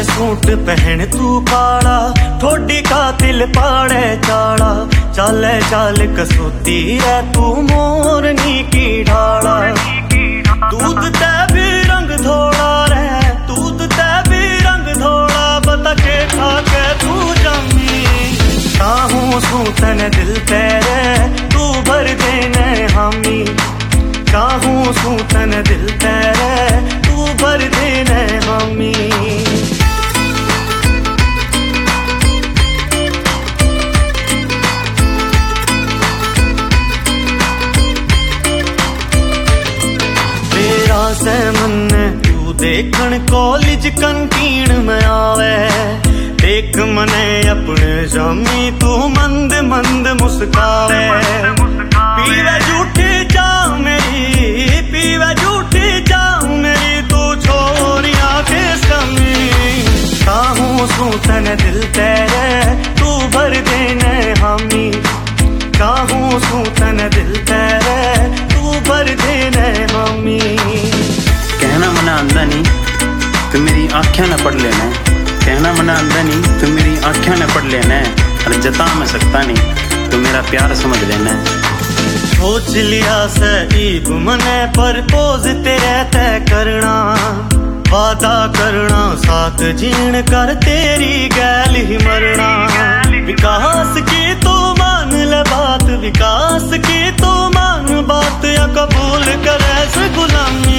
Suit पहन तू काला, ठोडी का तिल पाड़े चाला, चाले चाल कसोती रे तू मोरनी की ढाला। दूध ते भी रंग थोड़ा रे, दूध ते भी रंग थोड़ा, बता के खा के तू जमी। चाहूं सूतन दिल तेरे तू भर देने हामी, चाहूं सूतन दिल तेरे तू भर देने हामी। तेरा से मन तू देखन कॉलेज कंटीन में आवे, देख मने अपने जामी तू मंद मंद मुस्कावे। पीवे झूठी चाह मेरी, पीवे झूठी चाह मेरी, तू छोरिया के समी। चाहूं सूतन दिल तेरे तू भर देने हामी, चाहूं सूतन दिल तेरे तू भर देने हामी। कहना मना आंदा नहीं तो मेरी आँखें न पढ़ लेना, कहना मना आंदा नहीं तो मेरी आँखें न पढ़ लेना, और जता मैं सकता नहीं तो मेरा प्यार समझ लेना। सोच लिया सईब मने परपोज तेरे तय करना, वादा करना साथ जीण कर तेरी गैल ही मरना। विकास की तो मान ले बात, विकास की तो मान बात, या कबूल करे से गुलामी।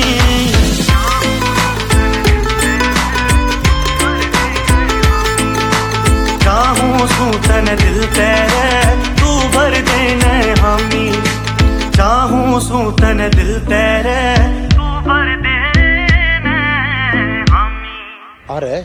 चाहूं सूतन दिल तेरे तू भर देने हामी, चाहूं सूतन दिल तेरे तू भर देने हामी। अरे